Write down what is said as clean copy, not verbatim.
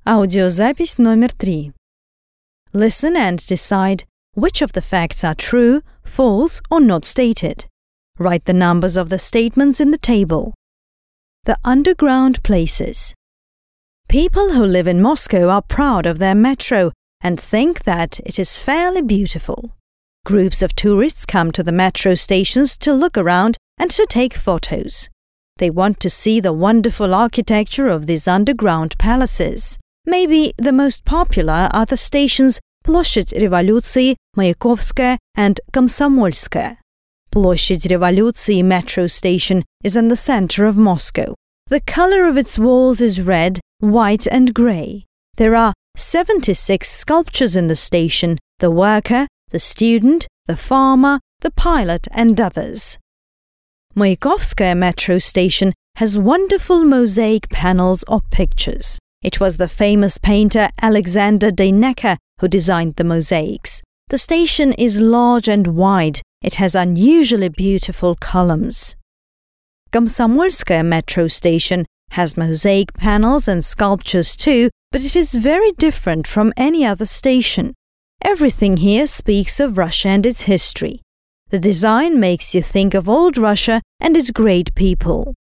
Аудиозапись номер 3. Listen and decide which of the facts are true, false, or not stated. Write the numbers of the statements in the table. The underground places. People who live in Moscow are proud of their metro and think that it is fairly beautiful. Groups of tourists come to the metro stations to look around and to take photos. They want to see the wonderful architecture of these underground palaces. Maybe the most popular are the stations Площадь Революции, Маяковская, and Комсомольская. Площадь Революции metro station is in the center of Moscow. The color of its walls is red, white, and gray. There are 76 sculptures in the station: the worker, the student, the farmer, the pilot, and others. Mayakovskaya metro station has wonderful mosaic panels or pictures. It was the famous painter Alexander Deinecker who designed the mosaics. The station is large and wide. It has unusually beautiful columns. Komsomolskaya metro station has mosaic panels and sculptures too, but it is very different from any other station. Everything here speaks of Russia and its history. The design makes you think of old Russia and its great people.